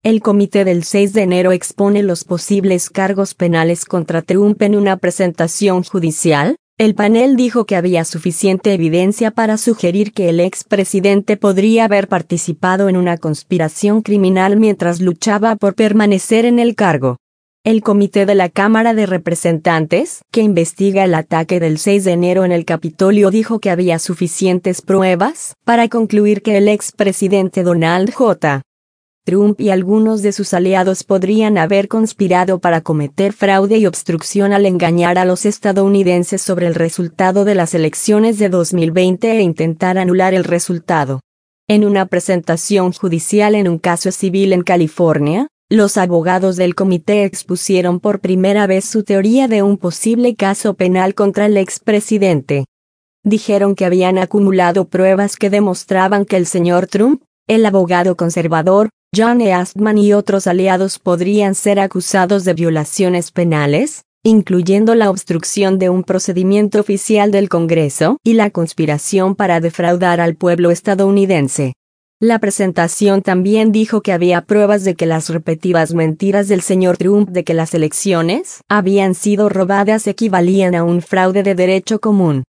El comité del 6 de enero expone los posibles cargos penales contra Trump en una presentación judicial. El panel dijo que había suficiente evidencia para sugerir que el expresidente podría haber participado en una conspiración criminal mientras luchaba por permanecer en el cargo. El comité de la Cámara de Representantes, que investiga el ataque del 6 de enero en el Capitolio, dijo que había suficientes pruebas para concluir que el expresidente Donald J. Trump y algunos de sus aliados podrían haber conspirado para cometer fraude y obstrucción al engañar a los estadounidenses sobre el resultado de las elecciones de 2020 e intentar anular el resultado. En una presentación judicial en un caso civil en California, los abogados del comité expusieron por primera vez su teoría de un posible caso penal contra el expresidente. Dijeron que habían acumulado pruebas que demostraban que el señor Trump, el abogado conservador, John Eastman y otros aliados podrían ser acusados de violaciones penales, incluyendo la obstrucción de un procedimiento oficial del Congreso y la conspiración para defraudar al pueblo estadounidense. La presentación también dijo que había pruebas de que las repetidas mentiras del señor Trump de que las elecciones habían sido robadas equivalían a un fraude de derecho común.